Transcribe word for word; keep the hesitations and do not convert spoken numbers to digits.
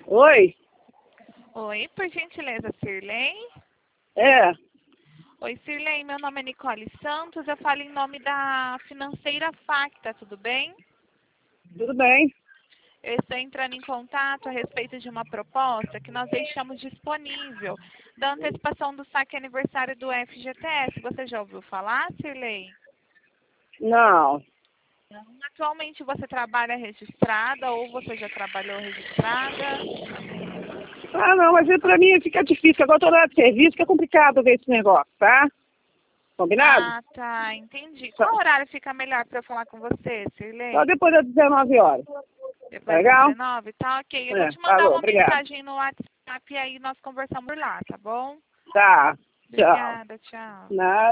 Oi? Oi, por gentileza, Sirley? É, Oi, Sirley, meu nome é Nicole Santos, eu falo em nome da Financeira Facta, tudo bem? tudo bem. Eu estou entrando em contato a respeito de uma proposta que nós deixamos disponível da antecipação do saque aniversário do F G T S. Você já ouviu falar, Sirley? Não. Atualmente você trabalha registrada ou você já trabalhou registrada? Ah, não, mas pra mim fica difícil. Agora eu tô na de serviço, fica complicado ver esse negócio, tá? Combinado? Ah, tá, entendi. Só, Qual horário fica melhor para eu falar com você, Sirley? só depois das dezenove horas. Tá Depois das legal? dezenove, tá ok. Eu vou É, te mandar falou, uma obrigado. mensagem no WhatsApp e aí nós conversamos por lá, tá bom? Tá, tchau. Obrigada, tchau. Nada.